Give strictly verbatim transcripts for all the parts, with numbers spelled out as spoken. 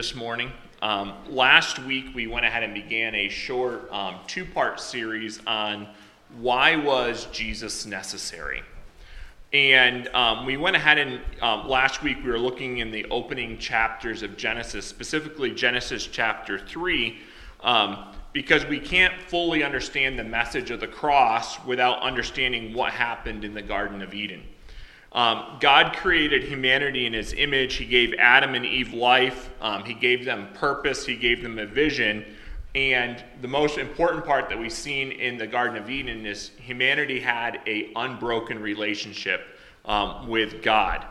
This morning. Um, last week we went ahead and began a short um, two-part series on why was Jesus necessary. And um, we went ahead and um, last week we were looking in the opening chapters of Genesis, specifically Genesis chapter three, um, because we can't fully understand the message of the cross without understanding what happened in the Garden of Eden. Um, God created humanity in his image. He gave Adam and Eve life. Um, he gave them purpose. He gave them a vision. And the most important part that we've seen in the Garden of Eden is humanity had an unbroken relationship um, with God.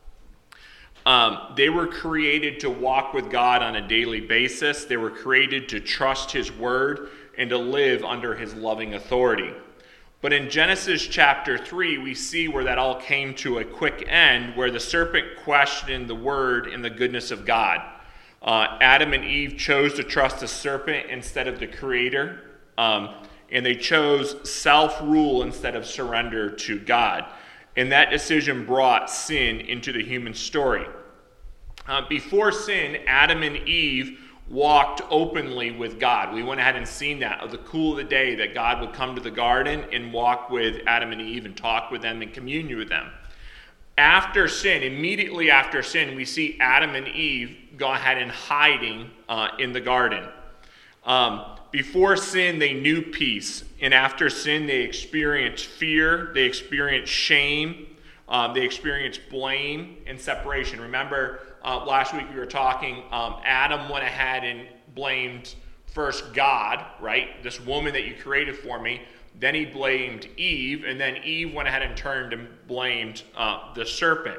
Um, they were created to walk with God on a daily basis. They were created to trust his word and to live under his loving authority. But in Genesis chapter three, we see where that all came to a quick end, where the serpent questioned the word and the goodness of God. Uh, Adam and Eve chose to trust the serpent instead of the Creator, um, and they chose self-rule instead of surrender to God. And that decision brought sin into the human story. Uh, before sin, Adam and Eve walked openly with God. We went ahead and seen that of the cool of the day, that God would come to the garden and walk with Adam and Eve and talk with them and commune with them. After sin, immediately after sin, we see Adam and Eve go ahead and hiding uh, in the garden. Um, before sin, they knew peace. And after sin, they experienced fear. They experienced shame. Um, they experienced blame and separation. Remember, Uh, last week we were talking, um, Adam went ahead and blamed first God, right? This woman that you created for me. Then he blamed Eve, and then Eve went ahead and turned and blamed uh, the serpent.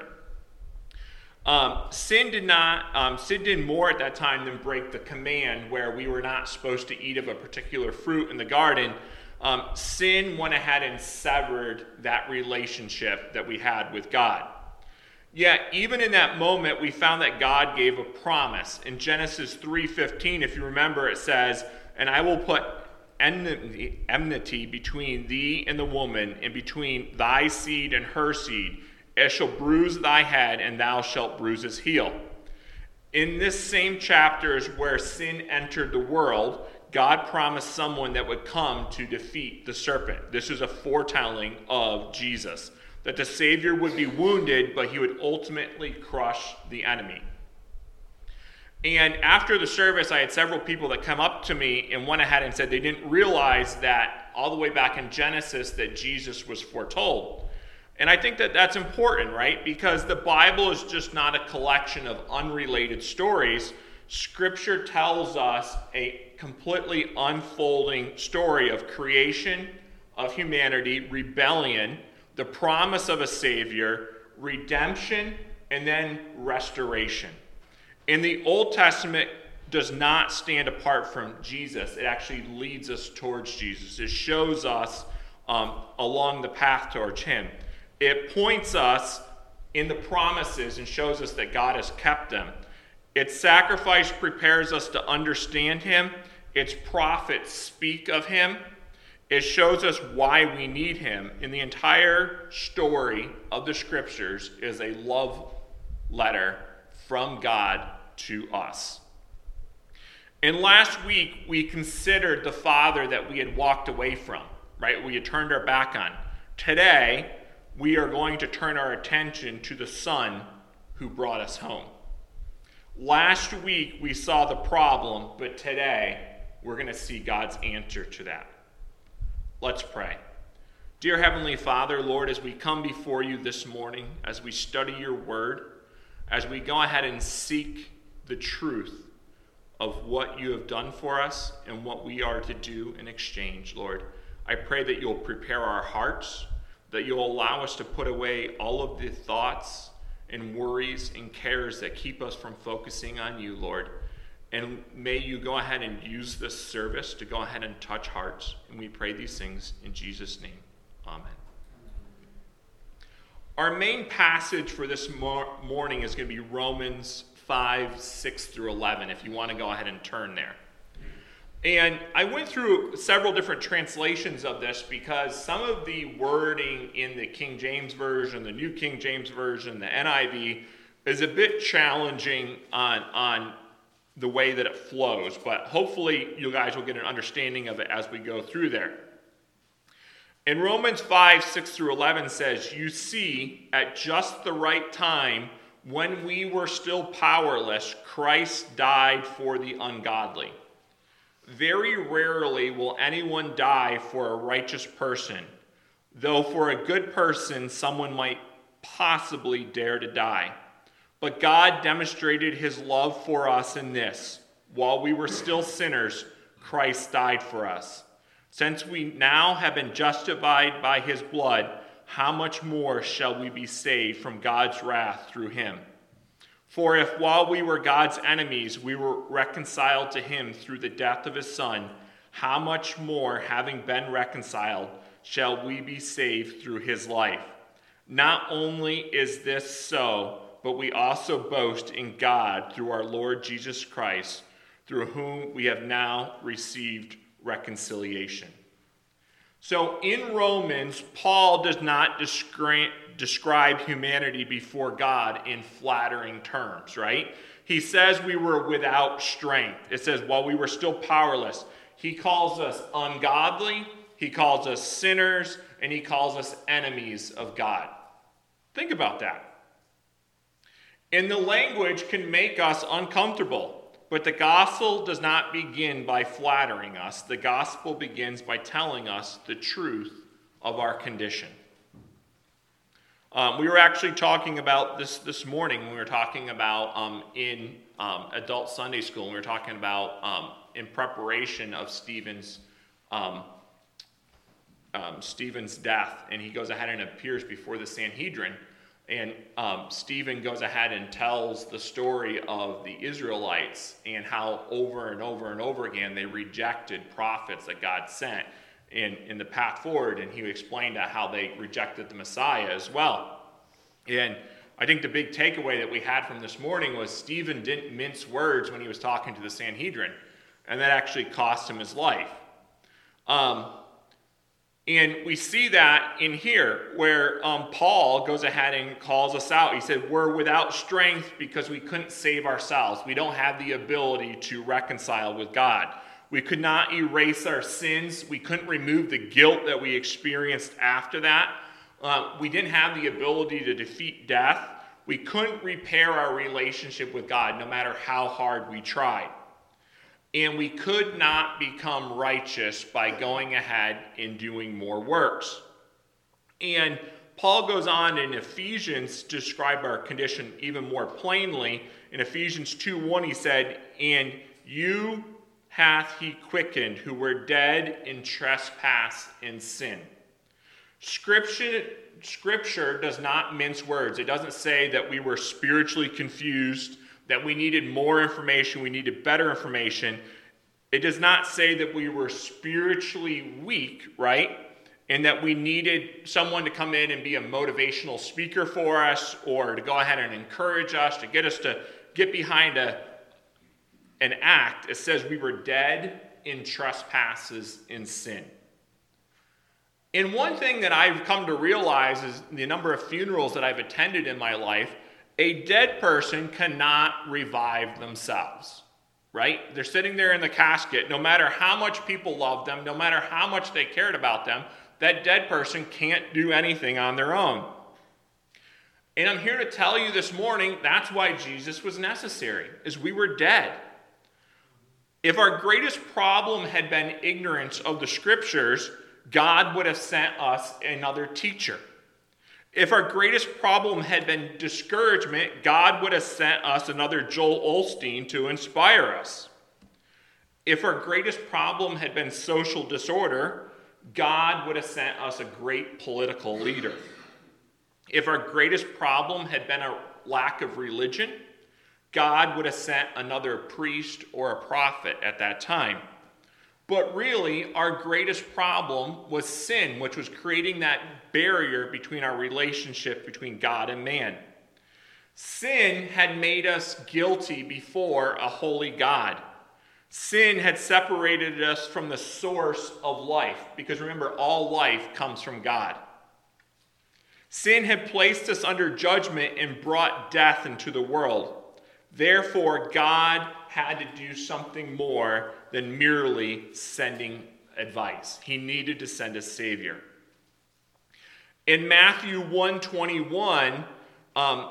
Um, sin did not, um, sin did more at that time than break the command where we were not supposed to eat of a particular fruit in the garden. Um, sin went ahead and severed that relationship that we had with God. Yet, even in that moment, we found that God gave a promise. In Genesis three fifteen, if you remember, it says, "And I will put enmity, enmity between thee and the woman, and between thy seed and her seed. It shall bruise thy head, and thou shalt bruise his heel." In this same chapter is where sin entered the world. God promised someone that would come to defeat the serpent. This is a foretelling of Jesus, that the Savior would be wounded, but he would ultimately crush the enemy. And after the service, I had several people that come up to me and went ahead and said they didn't realize that all the way back in Genesis that Jesus was foretold. And I think that that's important, right? Because the Bible is just not a collection of unrelated stories. Scripture tells us a completely unfolding story of creation, of humanity, rebellion, the promise of a Savior, redemption, and then restoration. And the Old Testament does not stand apart from Jesus. It actually leads us towards Jesus. It shows us um, along the path towards him. It points us in the promises and shows us that God has kept them. Its sacrifice prepares us to understand him. Its prophets speak of him. It shows us why we need him. And the entire story of the scriptures is a love letter from God to us. And last week, we considered the Father that we had walked away from, right? We had turned our back on. Today, we are going to turn our attention to the Son who brought us home. Last week, we saw the problem, but today, we're going to see God's answer to that. Let's pray. Dear Heavenly Father, Lord, as we come before you this morning, as we study your word, as we go ahead and seek the truth of what you have done for us and what we are to do in exchange, Lord, I pray that you'll prepare our hearts, that you'll allow us to put away all of the thoughts and worries and cares that keep us from focusing on you, Lord. And may you go ahead and use this service to go ahead and touch hearts. And we pray these things in Jesus' name. Amen. Our main passage for this mor- morning is going to be Romans five, six through eleven, if you want to go ahead and turn there. And I went through several different translations of this because some of the wording in the King James Version, the New King James Version, the N I V, is a bit challenging on, on the way that it flows. But hopefully you guys will get an understanding of it as we go through there. In Romans five, six through eleven says, "You see, at just the right time, when we were still powerless, Christ died for the ungodly. Very rarely will anyone die for a righteous person, though for a good person someone might possibly dare to die. But God demonstrated his love for us in this: while we were still sinners, Christ died for us. Since we now have been justified by his blood, how much more shall we be saved from God's wrath through him? For if while we were God's enemies, we were reconciled to him through the death of his Son, how much more, having been reconciled, shall we be saved through his life? Not only is this so, but we also boast in God through our Lord Jesus Christ, through whom we have now received reconciliation." So in Romans, Paul does not descri- describe humanity before God in flattering terms, right? He says we were without strength. It says while we were still powerless. He calls us ungodly, he calls us sinners, and he calls us enemies of God. Think about that. And the language can make us uncomfortable. But the gospel does not begin by flattering us. The gospel begins by telling us the truth of our condition. Um, we were actually talking about this this morning when we were talking about um, in um, adult Sunday school. We were talking about um, in preparation of Stephen's um, um, Stephen's death, and he goes ahead and appears before the Sanhedrin. And um, Stephen goes ahead and tells the story of the Israelites and how over and over and over again they rejected prophets that God sent in, in the path forward. And he explained how they rejected the Messiah as well. And I think the big takeaway that we had from this morning was Stephen didn't mince words when he was talking to the Sanhedrin. And that actually cost him his life. Um, And we see that in here where um, Paul goes ahead and calls us out. He said, we're without strength because we couldn't save ourselves. We don't have the ability to reconcile with God. We could not erase our sins. We couldn't remove the guilt that we experienced after that. Uh, we didn't have the ability to defeat death. We couldn't repair our relationship with God no matter how hard we tried. And we could not become righteous by going ahead and doing more works. And Paul goes on in Ephesians to describe our condition even more plainly. In Ephesians two one, he said, "And you hath he quickened, who were dead in trespass and sin." Scripture, scripture does not mince words. It doesn't say that we were spiritually confused, that we needed more information, we needed better information. It does not say that we were spiritually weak, right? And that we needed someone to come in and be a motivational speaker for us or to go ahead and encourage us, to get us to get behind a, an act. It says we were dead in trespasses and sin. And one thing that I've come to realize is the number of funerals that I've attended in my life, a dead person cannot revive themselves, right? They're sitting there in the casket. No matter how much people love them, no matter how much they cared about them, that dead person can't do anything on their own. And I'm here to tell you this morning, that's why Jesus was necessary, is we were dead. If our greatest problem had been ignorance of the scriptures, God would have sent us another teacher. If our greatest problem had been discouragement, God would have sent us another Joel Osteen to inspire us. If our greatest problem had been social disorder, God would have sent us a great political leader. If our greatest problem had been a lack of religion, God would have sent another priest or a prophet at that time. But really, our greatest problem was sin, which was creating that barrier between our relationship between God and man. Sin had made us guilty before a holy God. Sin had separated us from the source of life, because remember, all life comes from God. Sin had placed us under judgment and brought death into the world. Therefore, God had to do something more than merely sending advice. He needed to send a Savior. In Matthew one twenty-one, um,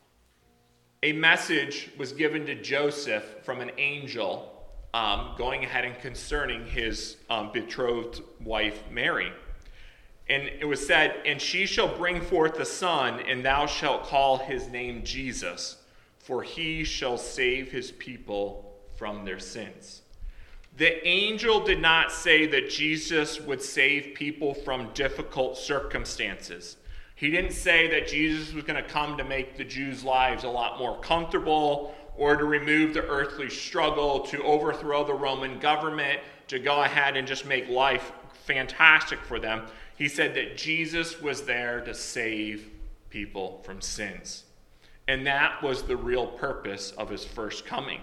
a message was given to Joseph from an angel um, going ahead and concerning his um, betrothed wife Mary. And it was said, "And she shall bring forth a son, and thou shalt call his name Jesus, for he shall save his people from their sins." The angel did not say that Jesus would save people from difficult circumstances. He didn't say that Jesus was going to come to make the Jews' lives a lot more comfortable, or to remove the earthly struggle, to overthrow the Roman government, to go ahead and just make life fantastic for them. He said that Jesus was there to save people from sins. And that was the real purpose of his first coming.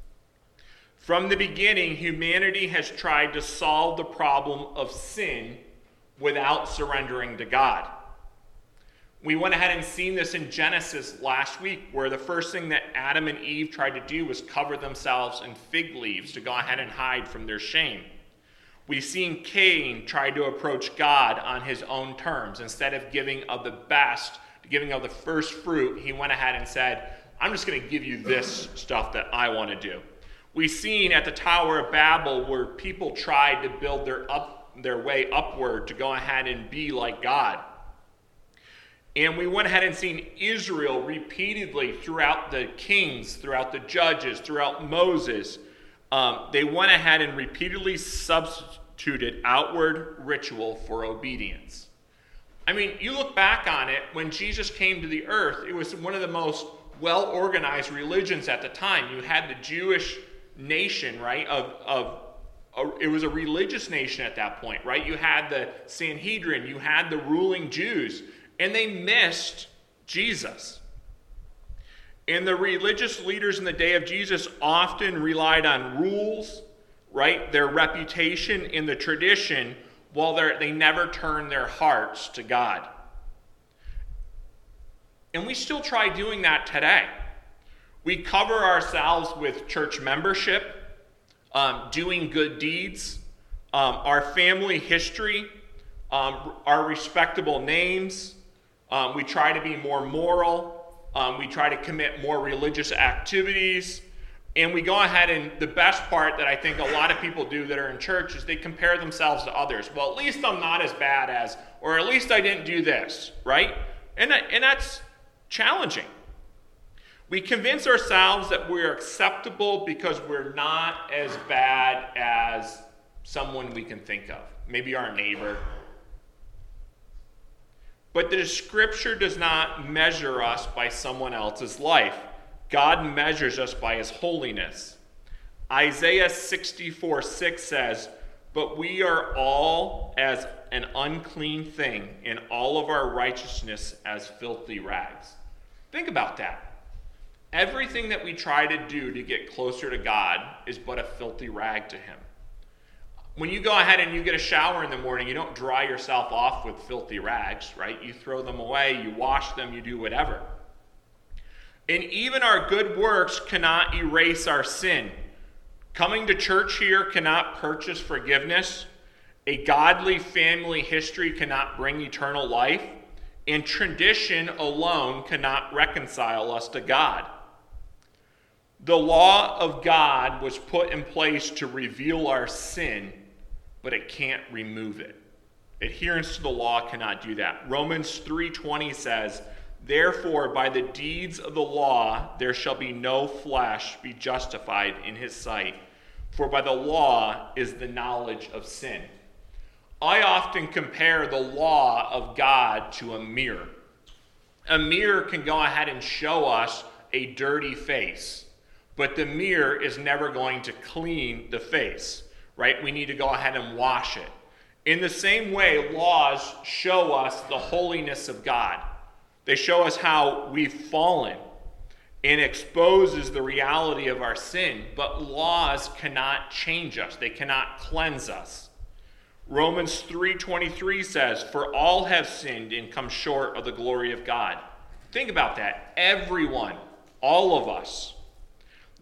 From the beginning, humanity has tried to solve the problem of sin without surrendering to God. We went ahead and seen this in Genesis last week, where the first thing that Adam and Eve tried to do was cover themselves in fig leaves to go ahead and hide from their shame. We've seen Cain try to approach God on his own terms. Instead of giving of the best, giving of the first fruit, he went ahead and said, "I'm just going to give you this stuff that I want to do." We've seen at the Tower of Babel where people tried to build their up their way upward to go ahead and be like God. And we went ahead and seen Israel repeatedly throughout the kings, throughout the judges, throughout Moses. Um, they went ahead and repeatedly substituted outward ritual for obedience. I mean, you look back on it, when Jesus came to the earth, it was one of the most well-organized religions at the time. You had the Jewish nation, right, of, of a, it was a religious nation at that point, right? You had the Sanhedrin, you had the ruling Jews, and they missed Jesus. And the religious leaders in the day of Jesus often relied on rules, right, their reputation and the tradition, while they never turned their hearts to God. And we still try doing that today. We cover ourselves with church membership, um, doing good deeds, um, our family history, um, our respectable names. Um, we try to be more moral. Um, we try to commit more religious activities. And we go ahead, and the best part that I think a lot of people do that are in church is they compare themselves to others. Well, at least I'm not as bad as, or at least I didn't do this, right? And, and that's challenging. We convince ourselves that we're acceptable because we're not as bad as someone we can think of, maybe our neighbor. But the scripture does not measure us by someone else's life. God measures us by his holiness. Isaiah sixty-four six says, "But we are all as an unclean thing, and all of our righteousness as filthy rags." Think about that. Everything that we try to do to get closer to God is but a filthy rag to him. When you go ahead and you get a shower in the morning, you don't dry yourself off with filthy rags, right? You throw them away, you wash them, you do whatever. And even our good works cannot erase our sin. Coming to church here cannot purchase forgiveness. A godly family history cannot bring eternal life. And tradition alone cannot reconcile us to God. The law of God was put in place to reveal our sin, but it can't remove it. Adherence to the law cannot do that. Romans three twenty says, "Therefore, by the deeds of the law, there shall be no flesh be justified in his sight, for by the law is the knowledge of sin." I often compare the law of God to a mirror. A mirror can go ahead and show us a dirty face, but the mirror is never going to clean the face, right? We need to go ahead and wash it. In the same way, laws show us the holiness of God. They show us how we've fallen and exposes the reality of our sin, but laws cannot change us. They cannot cleanse us. Romans three twenty-three says, "For all have sinned and come short of the glory of God." Think about that. Everyone, all of us.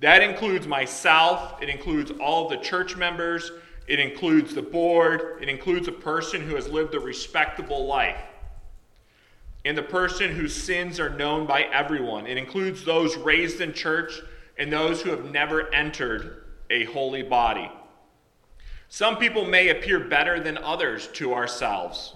That includes myself. It includes all of the church members. It includes the board. It includes a person who has lived a respectable life. And the person whose sins are known by everyone. It includes those raised in church and those who have never entered a holy body. Some people may appear better than others to ourselves,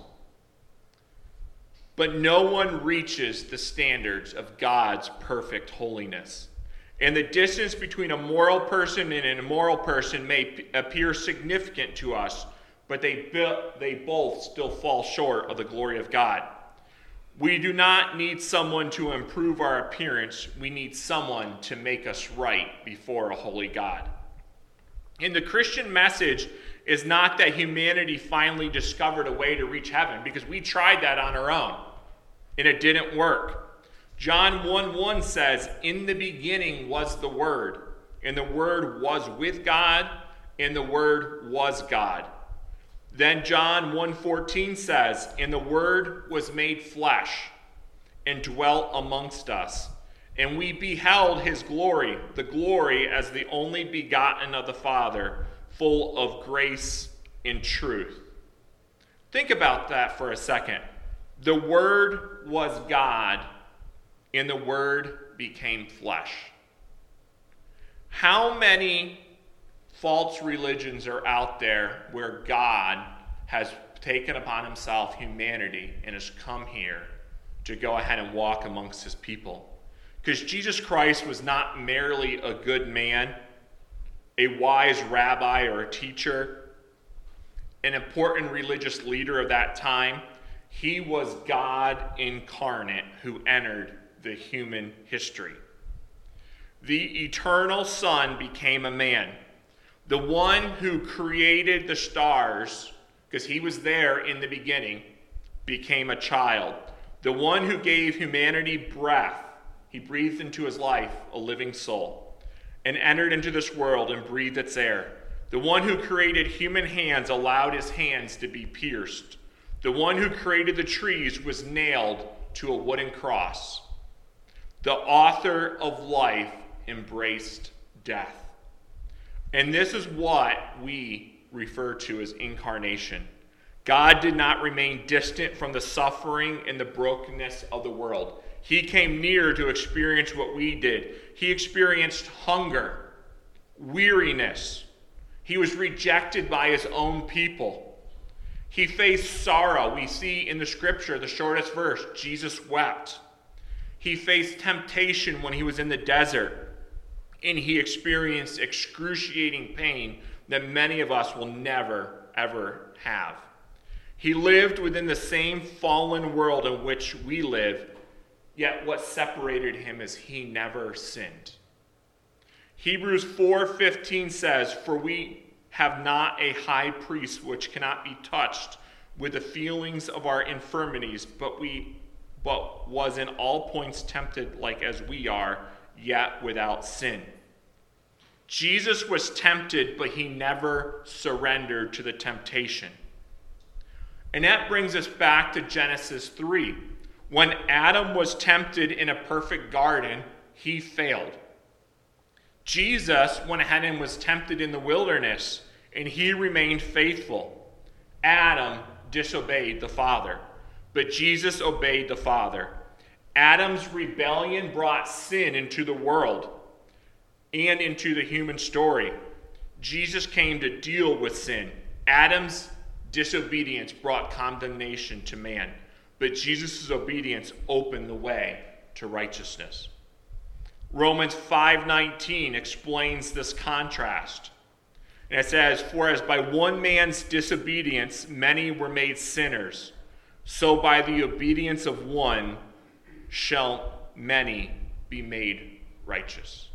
but no one reaches the standards of God's perfect holiness. And the distance between a moral person and an immoral person may p- appear significant to us, but they, they both still fall short of the glory of God. We do not need someone to improve our appearance. We need someone to make us right before a holy God. And the Christian message is not that humanity finally discovered a way to reach heaven, because we tried that on our own, and it didn't work. John one one says, "In the beginning was the Word, and the Word was with God, and the Word was God." Then John one fourteen says, "And the Word was made flesh, and dwelt amongst us. And we beheld his glory, the glory as the only begotten of the Father, full of grace and truth." Think about that for a second. The Word was God, and the Word became flesh. How many false religions are out there where God has taken upon himself humanity and has come here to go ahead and walk amongst his people? Because Jesus Christ was not merely a good man, a wise rabbi or a teacher, an important religious leader of that time. He was God incarnate who entered the human history. The eternal Son became a man. The one who created the stars, because he was there in the beginning, became a child. The one who gave humanity breath, he breathed into his life a living soul, and entered into this world and breathed its air. The one who created human hands allowed his hands to be pierced. The one who created the trees was nailed to a wooden cross. The author of life embraced death. And this is what we refer to as incarnation. God did not remain distant from the suffering and the brokenness of the world. He came near to experience what we did. He experienced hunger, weariness. He was rejected by his own people. He faced sorrow. We see in the scripture, the shortest verse, Jesus wept. He faced temptation when he was in the desert, and he experienced excruciating pain that many of us will never, ever have. He lived within the same fallen world in which we live, yet what separated him is he never sinned. Hebrews four fifteen says, "For we have not a high priest which cannot be touched with the feelings of our infirmities, but we but was in all points tempted like as we are, yet without sin." Jesus was tempted, but he never surrendered to the temptation. And that brings us back to Genesis three. When Adam was tempted in a perfect garden, he failed. Jesus went ahead and was tempted in the wilderness, and he remained faithful. Adam disobeyed the Father, but Jesus obeyed the Father. Adam's rebellion brought sin into the world and into the human story. Jesus came to deal with sin. Adam's disobedience brought condemnation to man, but Jesus' obedience opened the way to righteousness. Romans five nineteen explains this contrast. And it says, "For as by one man's disobedience many were made sinners, so by the obedience of one shall many be made righteous."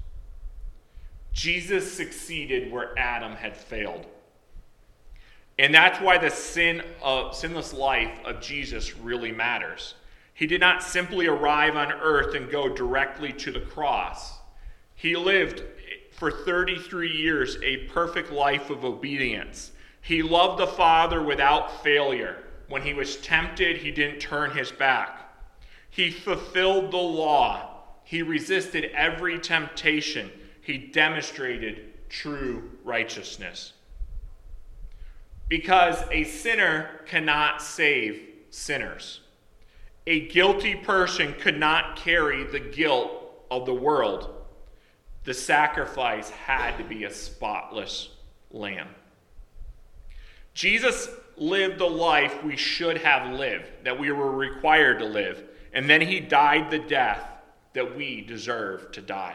Jesus succeeded where Adam had failed. And that's why the sin of, sinless life of Jesus really matters. He did not simply arrive on earth and go directly to the cross. He lived for thirty-three years a perfect life of obedience. He loved the Father without failure. When he was tempted, he didn't turn his back. He fulfilled the law. He resisted every temptation. he demonstrated true righteousness. Because a sinner cannot save sinners. A guilty person could not carry the guilt of the world. The sacrifice had to be a spotless lamb. Jesus lived the life we should have lived, that we were required to live, and then he died the death that we deserve to die.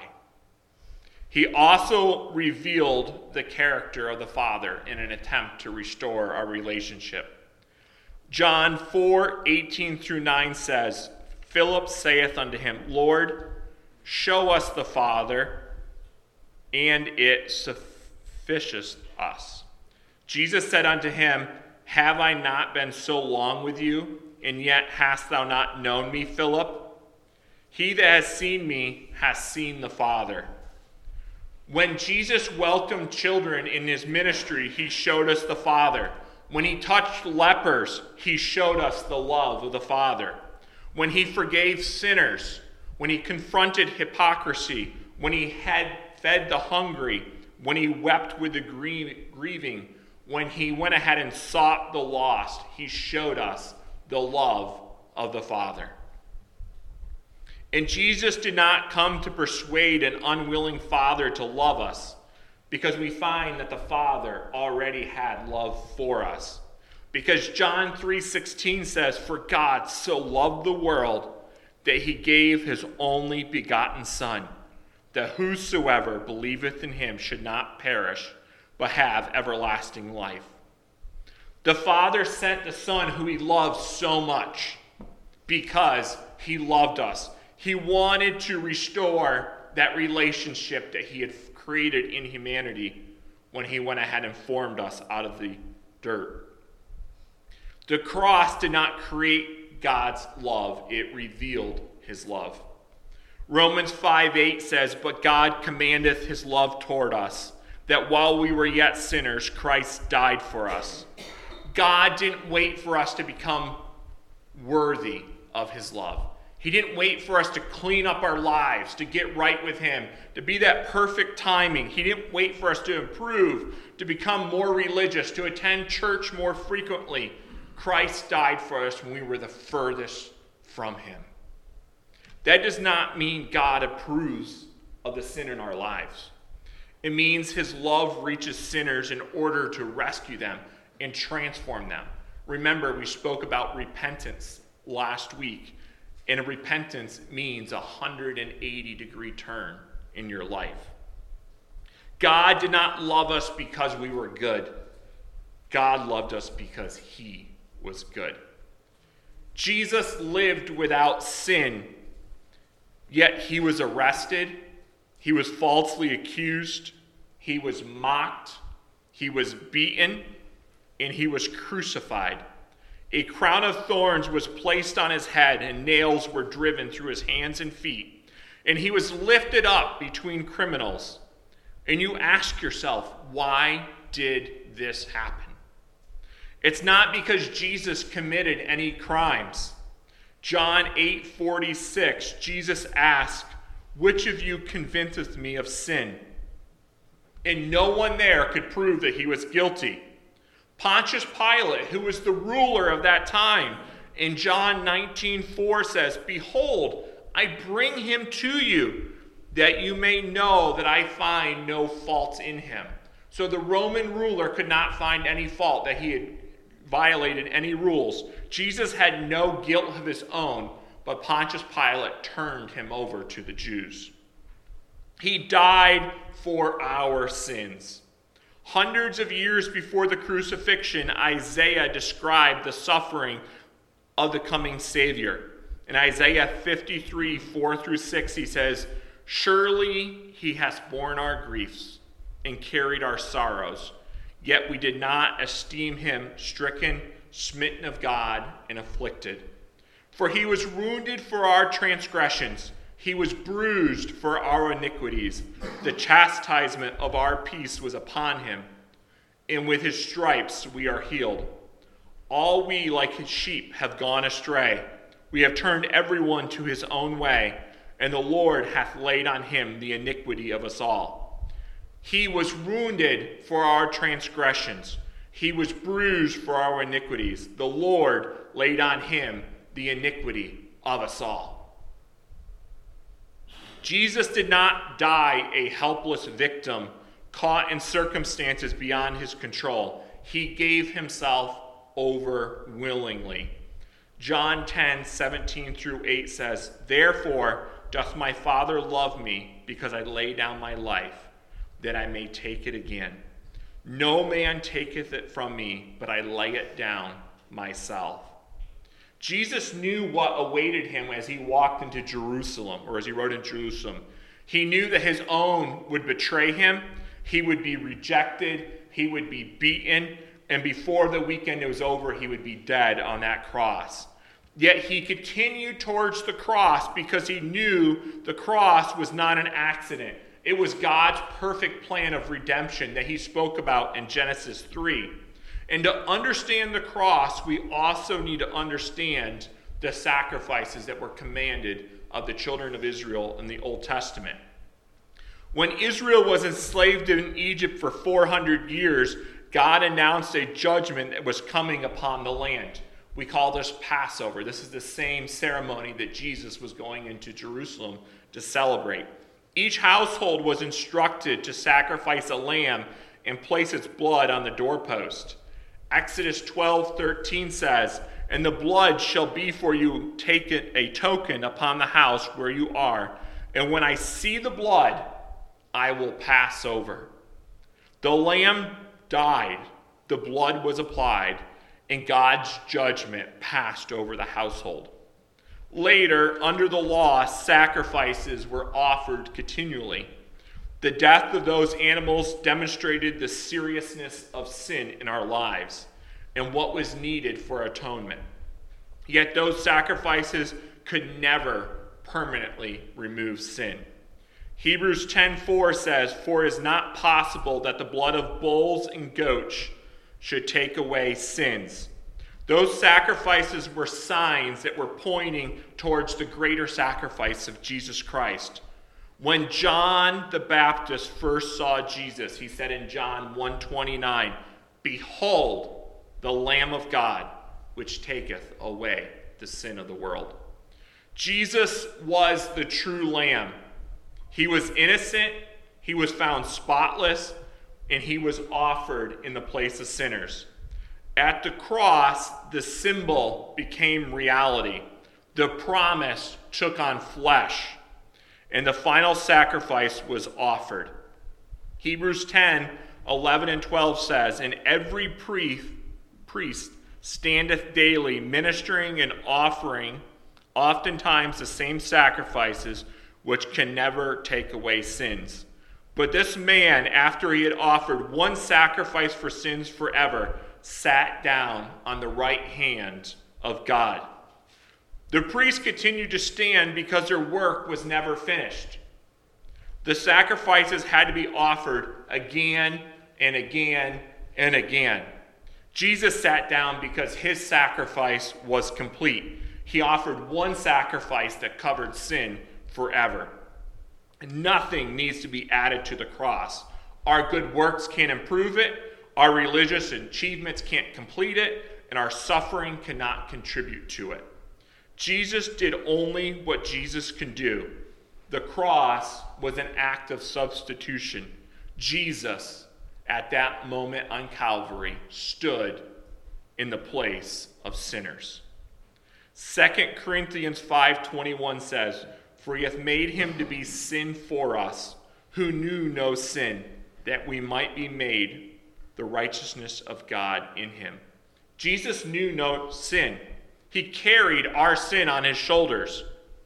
He also revealed the character of the Father in an attempt to restore our relationship. John four, eighteen through nine says, Philip saith unto him, Lord, show us the Father, and it sufficeth us. Jesus said unto him, Have I not been so long with you, and yet hast thou not known me, Philip? He that has seen me has seen the Father. When Jesus welcomed children in his ministry, he showed us the Father. When he touched lepers, he showed us the love of the Father. When he forgave sinners, when he confronted hypocrisy, when he had fed the hungry, when he wept with the grieving, when he went ahead and sought the lost, he showed us the love of the Father. And Jesus did not come to persuade an unwilling Father to love us, because we find that the Father already had love for us. Because John three sixteen says, For God so loved the world that he gave his only begotten Son, that whosoever believeth in him should not perish, but have everlasting life. The Father sent the Son who he loved so much because he loved us. He wanted to restore that relationship that he had created in humanity when he went ahead and formed us out of the dirt. The cross did not create God's love. It revealed his love. Romans five eight says, But God commandeth his love toward us, that while we were yet sinners, Christ died for us. God didn't wait for us to become worthy of his love. He didn't wait for us to clean up our lives, to get right with him, to be that perfect timing. He didn't wait for us to improve, to become more religious, to attend church more frequently. Christ died for us when we were the furthest from him. That does not mean God approves of the sin in our lives. It means his love reaches sinners in order to rescue them and transform them. Remember, we spoke about repentance last week. And repentance means a one hundred eighty degree turn in your life. God did not love us because we were good. God loved us because he was good. Jesus lived without sin, yet he was arrested, he was falsely accused, he was mocked, he was beaten, and he was crucified. A crown of thorns was placed on his head, and nails were driven through his hands and feet. And he was lifted up between criminals. And you ask yourself, why did this happen? It's not because Jesus committed any crimes. John eight forty-six, Jesus asked, Which of you convinceth me of sin? And no one there could prove that he was guilty. Pontius Pilate, who was the ruler of that time, in John nineteen four says, Behold, I bring him to you, that you may know that I find no fault in him. So the Roman ruler could not find any fault, that he had violated any rules. Jesus had no guilt of his own, but Pontius Pilate turned him over to the Jews. He died for our sins. Hundreds of years before the crucifixion, Isaiah described the suffering of the coming Savior. In Isaiah fifty-three, four through six, he says, Surely he has borne our griefs and carried our sorrows, yet we did not esteem him stricken, smitten of God, and afflicted. For he was wounded for our transgressions, he was bruised for our iniquities. The chastisement of our peace was upon him, and with his stripes we are healed. All we like his sheep have gone astray. We have turned everyone to his own way, and the Lord hath laid on him the iniquity of us all. He was wounded for our transgressions. He was bruised for our iniquities. The Lord laid on him the iniquity of us all. Jesus did not die a helpless victim caught in circumstances beyond his control. He gave himself over willingly. John ten, seventeen through eight says, Therefore doth my Father love me, because I lay down my life, that I may take it again. No man taketh it from me, but I lay it down myself. Jesus knew what awaited him as he walked into Jerusalem, or as he rode in Jerusalem. He knew that his own would betray him, he would be rejected, he would be beaten, and before the weekend was over, he would be dead on that cross. Yet he continued towards the cross because he knew the cross was not an accident. It was God's perfect plan of redemption that he spoke about in Genesis three. And to understand the cross, we also need to understand the sacrifices that were commanded of the children of Israel in the Old Testament. When Israel was enslaved in Egypt for four hundred years, God announced a judgment that was coming upon the land. We call this Passover. This is the same ceremony that Jesus was going into Jerusalem to celebrate. Each household was instructed to sacrifice a lamb and place its blood on the doorpost. Exodus twelve thirteen says, And the blood shall be for you taken a token upon the house where you are, and when I see the blood, I will pass over. The lamb died, the blood was applied, and God's judgment passed over the household. Later, under the law, sacrifices were offered continually. The death of those animals demonstrated the seriousness of sin in our lives and what was needed for atonement. Yet those sacrifices could never permanently remove sin. Hebrews ten four says, For it is not possible that the blood of bulls and goats should take away sins. Those sacrifices were signs that were pointing towards the greater sacrifice of Jesus Christ. When John the Baptist first saw Jesus, he said in John one twenty-nine, Behold, the Lamb of God, which taketh away the sin of the world. Jesus was the true Lamb. He was innocent, he was found spotless, and he was offered in the place of sinners. At the cross, the symbol became reality. The promise took on flesh, and the final sacrifice was offered. Hebrews ten eleven and twelve says, And every priest, priest standeth daily, ministering and offering oftentimes the same sacrifices, which can never take away sins. But this man, after he had offered one sacrifice for sins forever, sat down on the right hand of God. The priests continued to stand because their work was never finished. The sacrifices had to be offered again and again and again. Jesus sat down because his sacrifice was complete. He offered one sacrifice that covered sin forever. Nothing needs to be added to the cross. Our good works can't improve it, our religious achievements can't complete it, and our suffering cannot contribute to it. Jesus did only what Jesus can do. The cross was an act of substitution. Jesus, at that moment on Calvary, stood in the place of sinners. Second Corinthians five twenty-one says, For he hath made him to be sin for us, who knew no sin, that we might be made the righteousness of God in him. Jesus knew no sin. He carried our sin on his shoulders.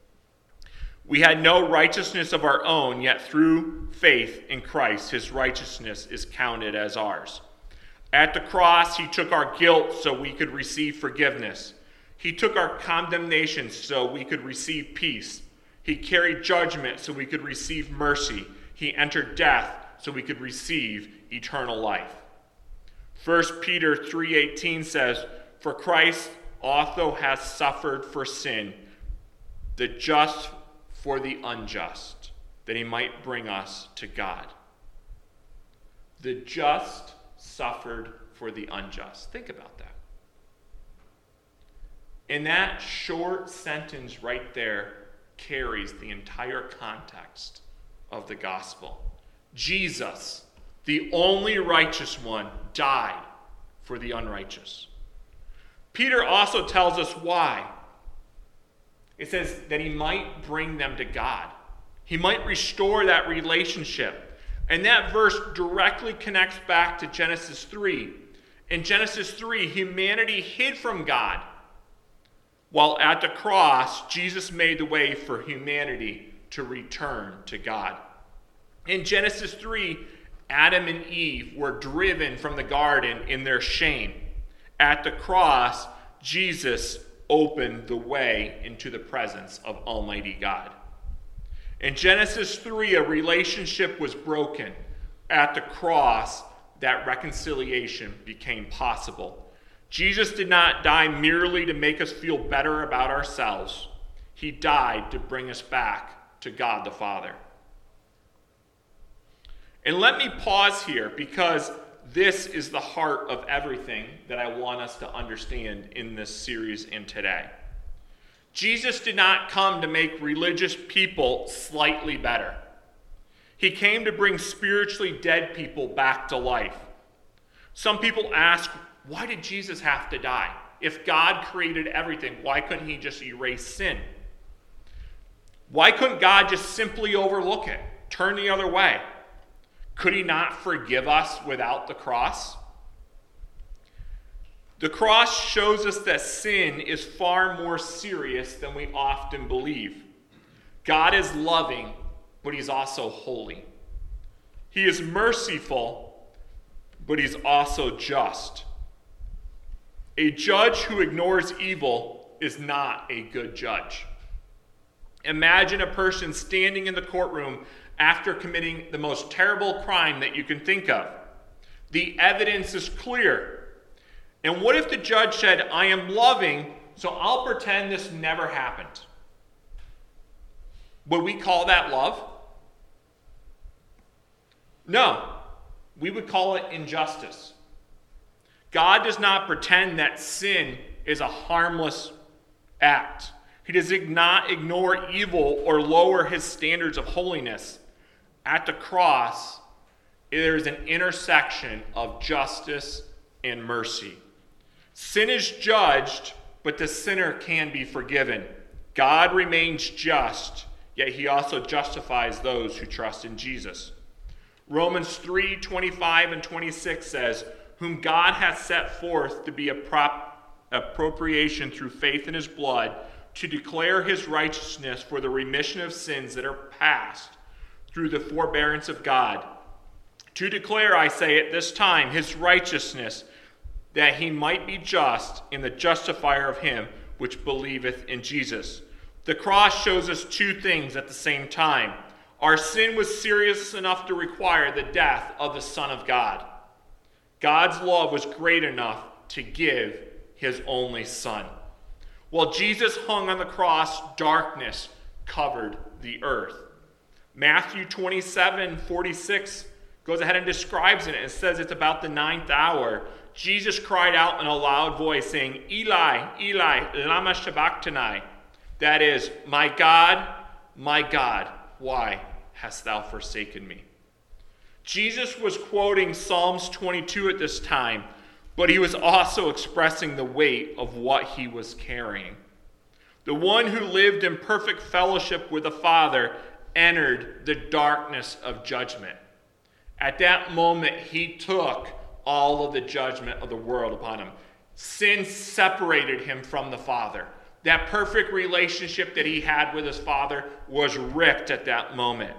We had no righteousness of our own, yet through faith in Christ, his righteousness is counted as ours. At the cross, he took our guilt so we could receive forgiveness. He took our condemnation so we could receive peace. He carried judgment so we could receive mercy. He entered death so we could receive eternal life. First Peter three eighteen says, For Christ also has suffered for sin, the just for the unjust, that he might bring us to God. The just suffered for the unjust. Think about that. And that short sentence right there carries the entire context of the gospel. Jesus, the only righteous one, died for the unrighteous. Peter also tells us why. It says that he might bring them to God. He might restore that relationship. And that verse directly connects back to Genesis three. In Genesis three, humanity hid from God, while at the cross, Jesus made the way for humanity to return to God. In Genesis three, Adam and Eve were driven from the garden in their shame. At the cross, Jesus opened the way into the presence of Almighty God. In Genesis three, a relationship was broken. At the cross, that reconciliation became possible. Jesus did not die merely to make us feel better about ourselves. He died to bring us back to God the Father. And let me pause here, because this is the heart of everything that I want us to understand in this series and today. Jesus did not come to make religious people slightly better. He came to bring spiritually dead people back to life. Some people ask, why did Jesus have to die? If God created everything, why couldn't he just erase sin? Why couldn't God just simply overlook it, turn the other way? Could he not forgive us without the cross? The cross shows us that sin is far more serious than we often believe. God is loving, but he's also holy. He is merciful, but he's also just. A judge who ignores evil is not a good judge. Imagine a person standing in the courtroom after committing the most terrible crime that you can think of. The evidence is clear. And what if the judge said, I am loving, so I'll pretend this never happened? Would we call that love? No. We would call it injustice. God does not pretend that sin is a harmless act. He does not ignore evil or lower his standards of holiness. At the cross, there is an intersection of justice and mercy. Sin is judged, but the sinner can be forgiven. God remains just, yet he also justifies those who trust in Jesus. Romans three twenty-five and twenty-six says, whom God hath set forth to be a prop, appropriation through faith in his blood, to declare his righteousness for the remission of sins that are past through the forbearance of God. To declare, I say at this time, his righteousness, that he might be just and the justifier of him which believeth in Jesus. The cross shows us two things at the same time. Our sin was serious enough to require the death of the Son of God. God's love was great enough to give his only Son. While Jesus hung on the cross, darkness covered the earth. Matthew twenty-seven forty-six goes ahead and describes it. It says it's about the ninth hour. Jesus cried out in a loud voice, saying, Eli, Eli, lama sabachthani. That is, my God, my God, why hast thou forsaken me? Jesus was quoting Psalms twenty-two at this time, but he was also expressing the weight of what he was carrying. The one who lived in perfect fellowship with the Father entered the darkness of judgment. At that moment, he took all of the judgment of the world upon him. Sin separated him from the Father. That perfect relationship that he had with his Father was ripped at that moment.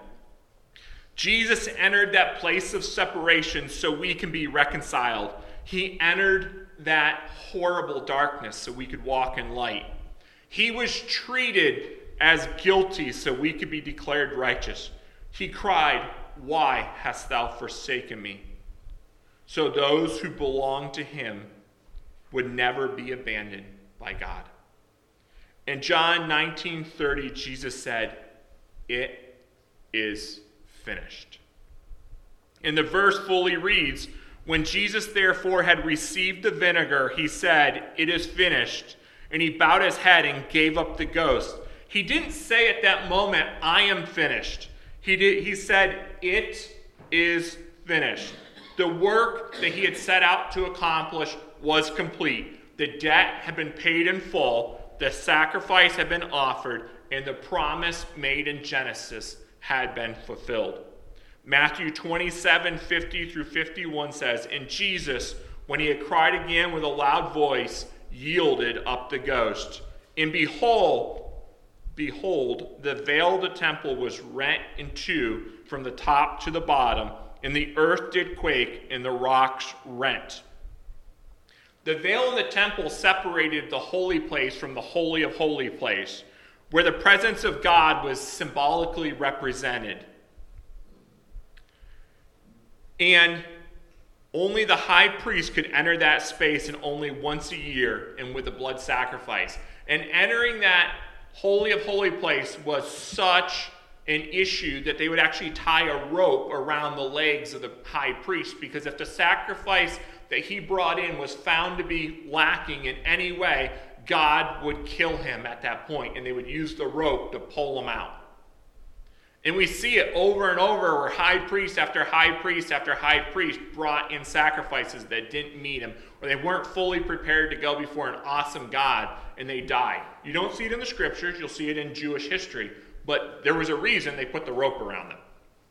Jesus entered that place of separation so we can be reconciled. He entered that horrible darkness so we could walk in light. He was treated as guilty so we could be declared righteous. He cried, why hast thou forsaken me? So those who belong to him would never be abandoned by God. In John nineteen thirty, Jesus said, it is finished. And the verse fully reads, when Jesus therefore had received the vinegar, he said, it is finished. And he bowed his head and gave up the ghost. He didn't say at that moment, I am finished. He did. He said, it is finished. The work that he had set out to accomplish was complete. The debt had been paid in full. The sacrifice had been offered. And the promise made in Genesis had been fulfilled. Matthew twenty-seven, fifty through fifty-one says, and Jesus, when he had cried again with a loud voice, yielded up the ghost. And behold, behold, the veil of the temple was rent in two from the top to the bottom, and the earth did quake, and the rocks rent. The veil in the temple separated the holy place from the holy of holy place, where the presence of God was symbolically represented. And only the high priest could enter that space, and only once a year, and with a blood sacrifice. And entering that holy of holy place was such an issue that they would actually tie a rope around the legs of the high priest, because if the sacrifice that he brought in was found to be lacking in any way, God would kill him at that point, and they would use the rope to pull him out. And we see it over and over where high priest after high priest after high priest brought in sacrifices that didn't meet him, or they weren't fully prepared to go before an awesome God, and they died. You don't see it in the scriptures, you'll see it in Jewish history, but there was a reason they put the rope around them.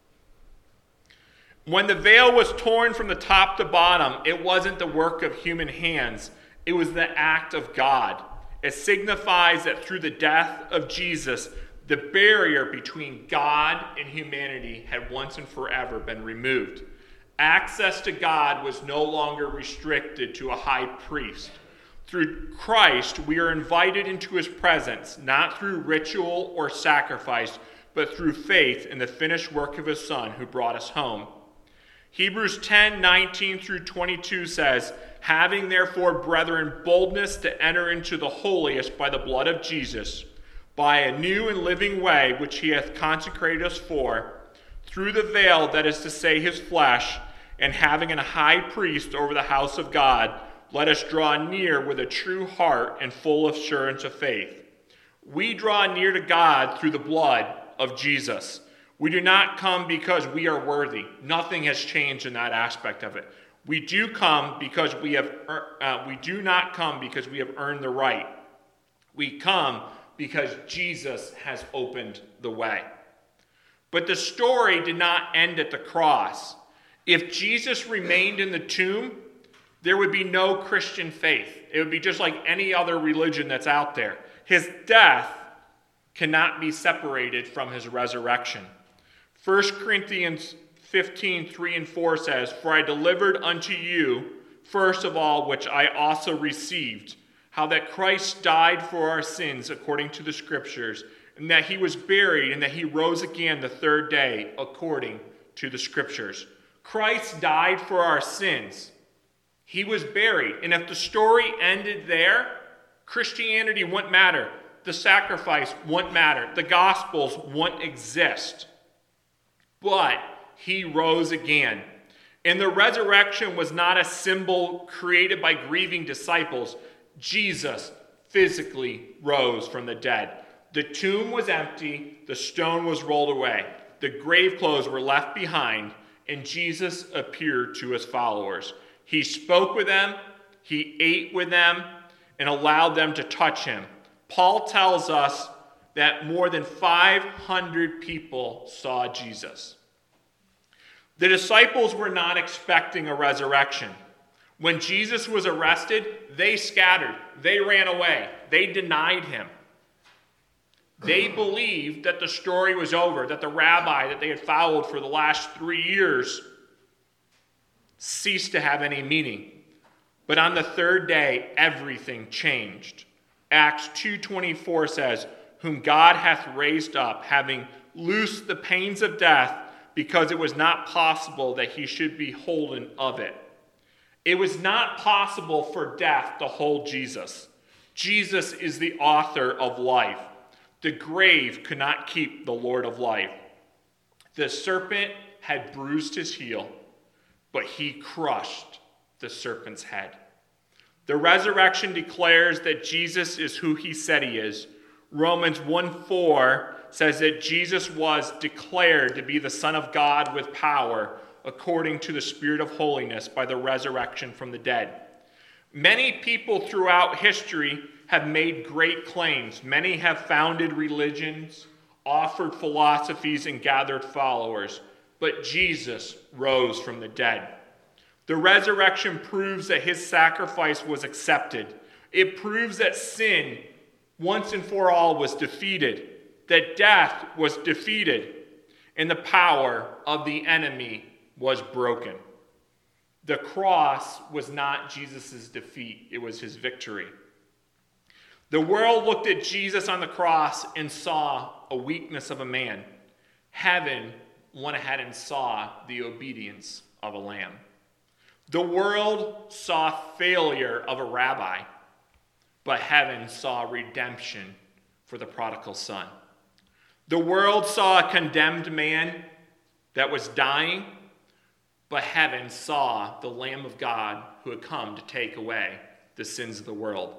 When the veil was torn from the top to bottom, it wasn't the work of human hands, it was the act of God. It signifies that through the death of Jesus, the barrier between God and humanity had once and forever been removed. Access to God was no longer restricted to a high priest. Through Christ, we are invited into his presence, not through ritual or sacrifice, but through faith in the finished work of his Son who brought us home. Hebrews ten, nineteen through twenty-two says, having therefore, brethren, boldness to enter into the holiest by the blood of Jesus, by a new and living way which he hath consecrated us for, through the veil, that is to say, his flesh, and having a high priest over the house of God, let us draw near with a true heart and full assurance of faith. We draw near to God through the blood of Jesus. We do not come because we are worthy. Nothing has changed in that aspect of it. We do come because we have. Uh, we do not come because we have earned the right. We come because Jesus has opened the way. But the story did not end at the cross. If Jesus remained in the tomb, there would be no Christian faith. It would be just like any other religion that's out there. His death cannot be separated from his resurrection. First Corinthians fifteen, three and four says, for I delivered unto you, first of all, which I also received, how that Christ died for our sins according to the Scriptures, and that he was buried, and that he rose again the third day according to the Scriptures. Christ died for our sins. He was buried. And if the story ended there, Christianity wouldn't matter. The sacrifice wouldn't matter. The Gospels wouldn't exist. But he rose again. And the resurrection was not a symbol created by grieving disciples. Jesus physically rose from the dead. The tomb was empty, the stone was rolled away, the grave clothes were left behind, and Jesus appeared to his followers. He spoke with them, he ate with them, and allowed them to touch him. Paul tells us that more than five hundred people saw Jesus. The disciples were not expecting a resurrection. When Jesus was arrested, they scattered. They ran away. They denied him. They believed that the story was over, that the rabbi that they had followed for the last three years ceased to have any meaning. But on the third day, everything changed. Acts two twenty-four says, whom God hath raised up, having loosed the pains of death, because it was not possible that he should be holden of it. It was not possible for death to hold Jesus. Jesus is the author of life. The grave could not keep the Lord of life. The serpent had bruised his heel, but he crushed the serpent's head. The resurrection declares that Jesus is who he said he is. Romans one four says that Jesus was declared to be the Son of God with power, according to the Spirit of holiness by the resurrection from the dead. Many people throughout history have made great claims. Many have founded religions, offered philosophies, and gathered followers. But Jesus rose from the dead. The resurrection proves that his sacrifice was accepted. It proves that sin, once and for all, was defeated, that death was defeated, and the power of the enemy was broken. The cross was not Jesus' defeat, it was his victory. The world looked at Jesus on the cross and saw a weakness of a man. Heaven went ahead and saw the obedience of a lamb. The world saw failure of a rabbi, but heaven saw redemption for the prodigal son. The world saw a condemned man that was dying, but heaven saw the Lamb of God who had come to take away the sins of the world.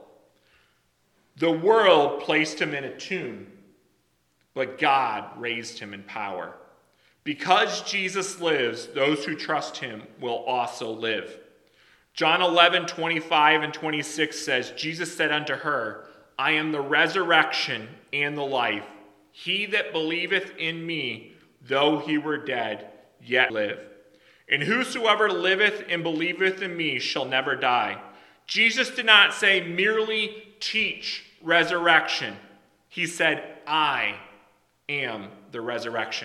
The world placed him in a tomb, but God raised him in power. Because Jesus lives, those who trust him will also live. John eleven twenty-five and twenty-six says, Jesus said unto her, I am the resurrection and the life. He that believeth in me, though he were dead, yet live. And whosoever liveth and believeth in me shall never die. Jesus did not say merely teach resurrection. He said, I am the resurrection.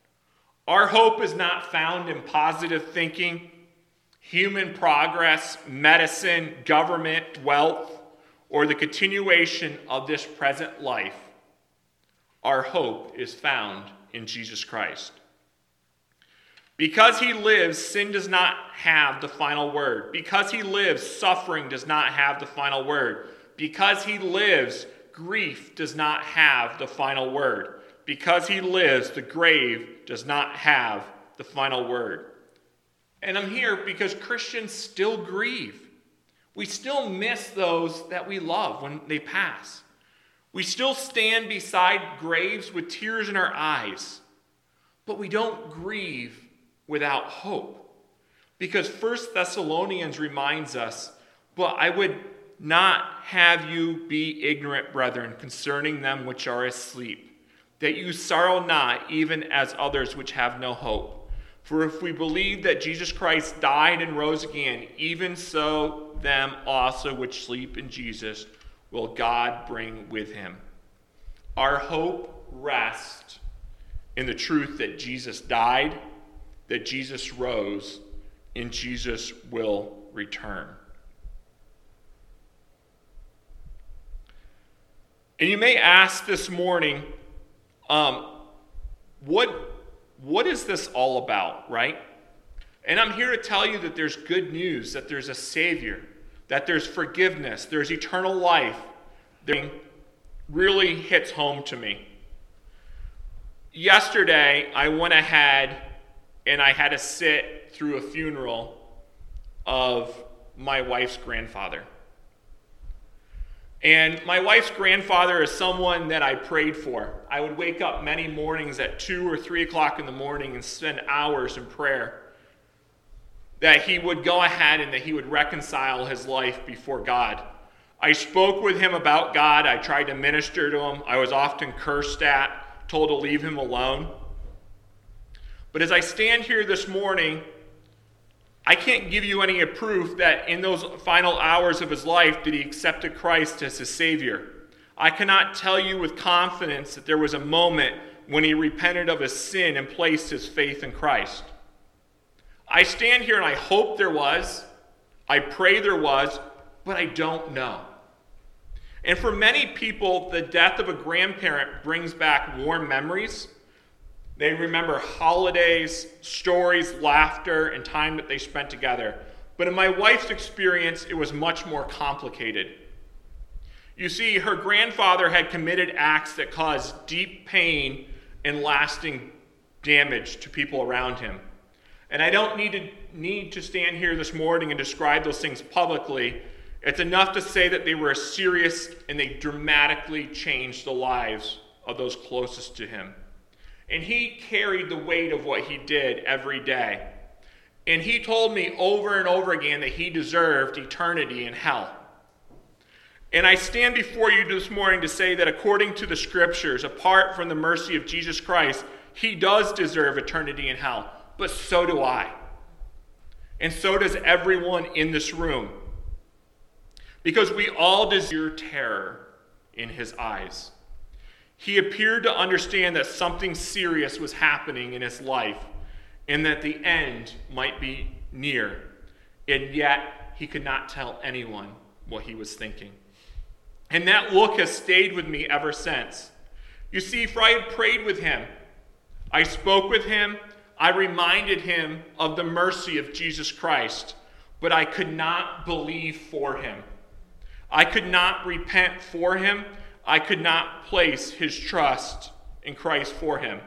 Our hope is not found in positive thinking, human progress, medicine, government, wealth, or the continuation of this present life. Our hope is found in Jesus Christ. Because he lives, sin does not have the final word. Because he lives, suffering does not have the final word. Because he lives, grief does not have the final word. Because he lives, the grave does not have the final word. And I'm here because Christians still grieve. We still miss those that we love when they pass. We still stand beside graves with tears in our eyes. But we don't grieve without hope. Because First Thessalonians reminds us, but I would not have you be ignorant, brethren, concerning them which are asleep, that you sorrow not, even as others which have no hope. For if we believe that Jesus Christ died and rose again, even so them also which sleep in Jesus will God bring with him. Our hope rests in the truth that Jesus died, that Jesus rose, and Jesus will return. And you may ask this morning, um, what, what is this all about, right? And I'm here to tell you that there's good news, that there's a Savior, that there's forgiveness, there's eternal life. That really hits home to me. Yesterday, I went ahead and I had to sit through a funeral of my wife's grandfather. And my wife's grandfather is someone that I prayed for. I would wake up many mornings at two or three o'clock in the morning and spend hours in prayer that he would go ahead and that he would reconcile his life before God. I spoke with him about God. I tried to minister to him. I was often cursed at, told to leave him alone. But as I stand here this morning, I can't give you any proof that in those final hours of his life that he accepted Christ as his Savior. I cannot tell you with confidence that there was a moment when he repented of his sin and placed his faith in Christ. I stand here and I hope there was. I pray there was, but I don't know. And for many people, the death of a grandparent brings back warm memories. They remember holidays, stories, laughter, and time that they spent together. But in my wife's experience, it was much more complicated. You see, her grandfather had committed acts that caused deep pain and lasting damage to people around him. And I don't need to need to stand here this morning and describe those things publicly. It's enough to say that they were serious and they dramatically changed the lives of those closest to him. And he carried the weight of what he did every day. And he told me over and over again that he deserved eternity in hell. And I stand before you this morning to say that according to the scriptures, apart from the mercy of Jesus Christ, he does deserve eternity in hell. But so do I. And so does everyone in this room. Because we all deserve terror in his eyes. He appeared to understand that something serious was happening in his life and that the end might be near. And yet, he could not tell anyone what he was thinking. And that look has stayed with me ever since. You see, for I had prayed with him. I spoke with him. I reminded him of the mercy of Jesus Christ. But I could not believe for him. I could not repent for him. I could not place his trust in Christ for him.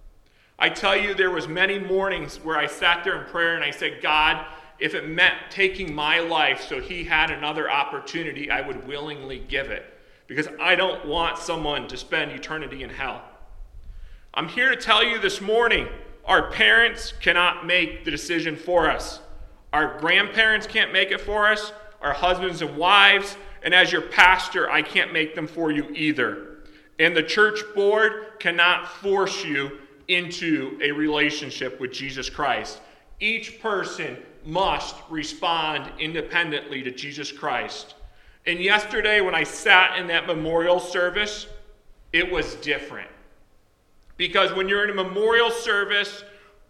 I tell you, there was many mornings where I sat there in prayer and I said, God, if it meant taking my life so he had another opportunity, I would willingly give it. Because I don't want someone to spend eternity in hell. I'm here to tell you this morning, our parents cannot make the decision for us. Our grandparents can't make it for us. Our husbands and wives. And as your pastor, I can't make them for you either. And the church board cannot force you into a relationship with Jesus Christ. Each person must respond independently to Jesus Christ. And yesterday when I sat in that memorial service, it was different. Because when you're in a memorial service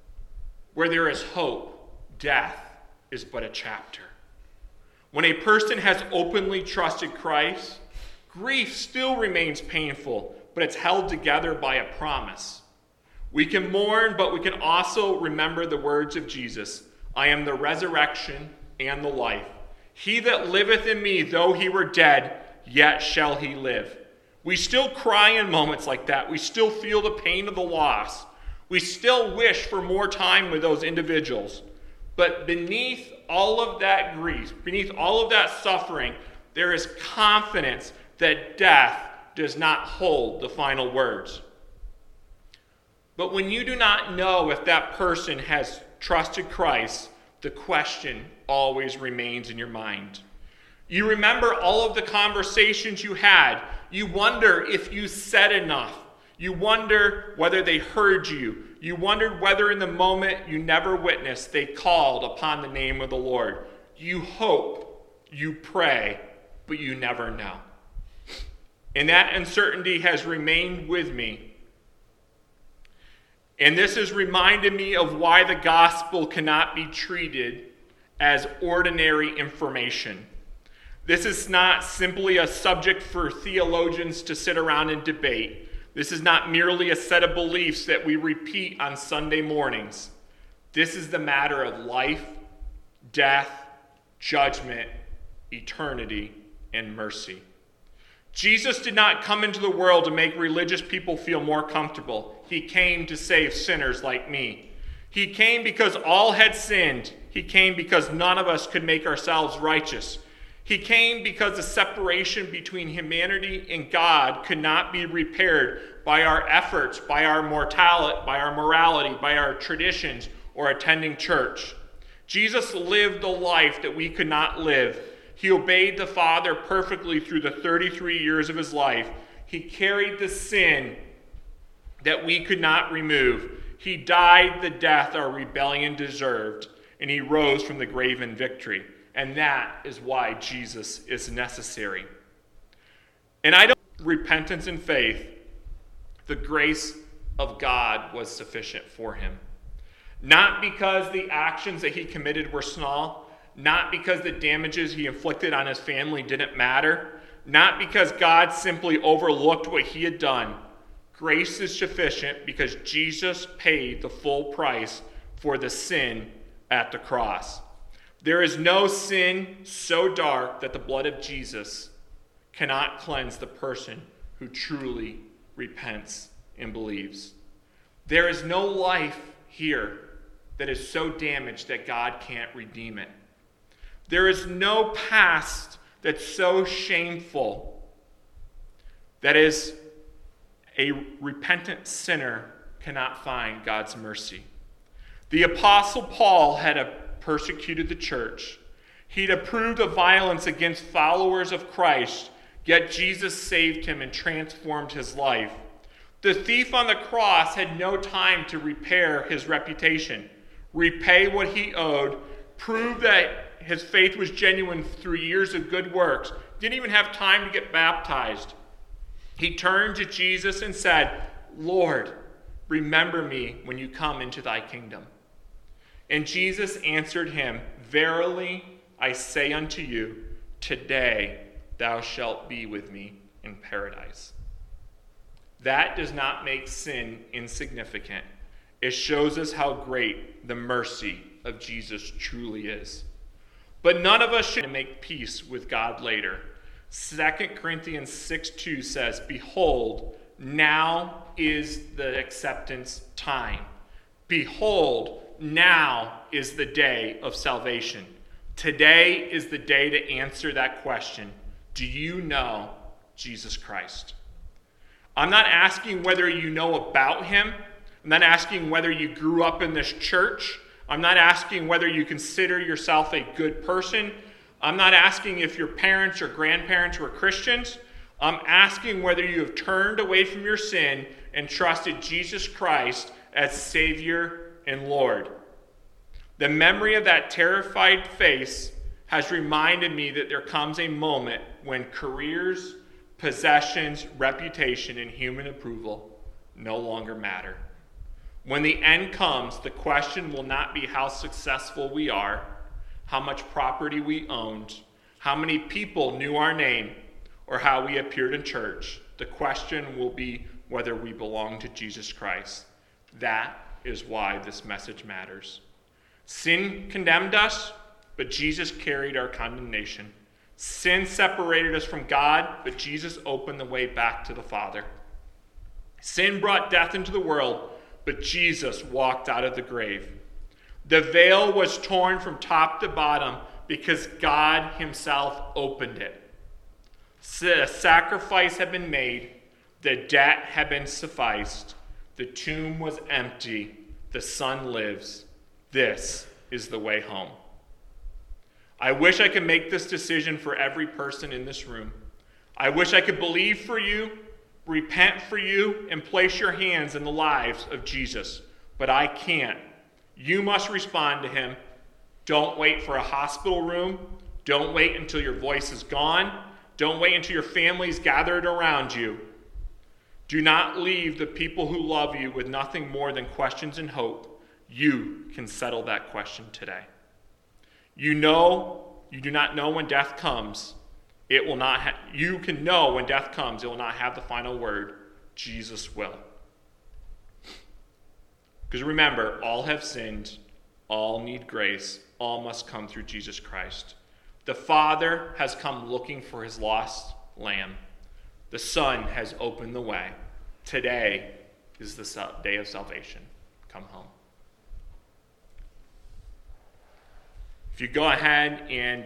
where there is hope, death is but a chapter. When a person has openly trusted Christ, grief still remains painful, but it's held together by a promise. We can mourn, but we can also remember the words of Jesus. I am the resurrection and the life. He that liveth in me, though he were dead, yet shall he live. We still cry in moments like that. We still feel the pain of the loss. We still wish for more time with those individuals. But beneath all of that grief, beneath all of that suffering, there is confidence that death does not hold the final words. But when you do not know if that person has trusted Christ, the question always remains in your mind. You remember all of the conversations you had. You wonder if you said enough. You wonder whether they heard you. You wondered whether in the moment you never witnessed, they called upon the name of the Lord. You hope, you pray, but you never know. And that uncertainty has remained with me. And this has reminded me of why the gospel cannot be treated as ordinary information. This is not simply a subject for theologians to sit around and debate. This is not merely a set of beliefs that we repeat on Sunday mornings. This is the matter of life, death, judgment, eternity, and mercy. Jesus did not come into the world to make religious people feel more comfortable. He came to save sinners like me. He came because all had sinned. He came because none of us could make ourselves righteous. He came because the separation between humanity and God could not be repaired by our efforts, by our mortality, by our morality, by our traditions, or attending church. Jesus lived the life that we could not live. He obeyed the Father perfectly through the thirty-three years of his life. He carried the sin that we could not remove. He died the death our rebellion deserved, and he rose from the grave in victory. And that is why Jesus is necessary. And I don't repentance and faith, the grace of God was sufficient for him. Not because the actions that he committed were small, not because the damages he inflicted on his family didn't matter, not because God simply overlooked what he had done. Grace is sufficient because Jesus paid the full price for the sin at the cross. There is no sin so dark that the blood of Jesus cannot cleanse the person who truly repents and believes. There is no life here that is so damaged that God can't redeem it. There is no past that's so shameful that is a repentant sinner cannot find God's mercy. The Apostle Paul had persecuted the church. He'd approved of violence against followers of Christ, yet Jesus saved him and transformed his life. The thief on the cross had no time to repair his reputation, repay what he owed, prove that his faith was genuine through years of good works. Didn't even have time to get baptized. He turned to Jesus and said, "Lord, remember me when you come into thy kingdom." And Jesus answered him, "Verily I say unto you, today thou shalt be with me in paradise." That does not make sin insignificant. It shows us how great the mercy of Jesus truly is. But none of us should make peace with God later. Second Corinthians six two says, "Behold, now is the acceptance time. Behold, now is the day of salvation." Today is the day to answer that question. Do you know Jesus Christ? I'm not asking whether you know about him. I'm not asking whether you grew up in this church. I'm not asking whether you consider yourself a good person. I'm not asking if your parents or grandparents were Christians. I'm asking whether you have turned away from your sin and trusted Jesus Christ as Savior and Lord. The memory of that terrified face has reminded me that there comes a moment when careers, possessions, reputation, and human approval no longer matter. When the end comes, the question will not be how successful we are, how much property we owned, how many people knew our name, or how we appeared in church. The question will be whether we belong to Jesus Christ. That is why this message matters. Sin condemned us, but Jesus carried our condemnation. Sin separated us from God, but Jesus opened the way back to the Father. Sin brought death into the world, but Jesus walked out of the grave. The veil was torn from top to bottom because God himself opened it. The sacrifice had been made. The debt had been sufficed. The tomb was empty. The Son lives. This is the way home. I wish I could make this decision for every person in this room. I wish I could believe for you, repent for you, and place your hands in the lives of Jesus. But I can't. You must respond to him. Don't wait for a hospital room. Don't wait until your voice is gone. Don't wait until your family's gathered around you. Do not leave the people who love you with nothing more than questions and hope. You can settle that question today. You know, you do not know when death comes. It will not. Ha- you can know when death comes. It will not have the final word. Jesus will. Because remember, all have sinned. All need grace. All must come through Jesus Christ. The Father has come looking for his lost lamb. The Son has opened the way. Today is the day of salvation. Come home. If you go ahead and